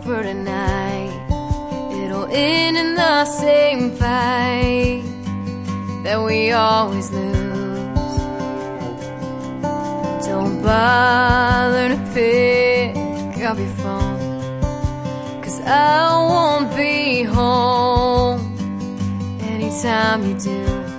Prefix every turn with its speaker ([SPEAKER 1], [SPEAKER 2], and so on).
[SPEAKER 1] over tonight, it'll end in the same fight that we always lose. Don't bother to pick up your phone, 'cause I won't be home anytime you do.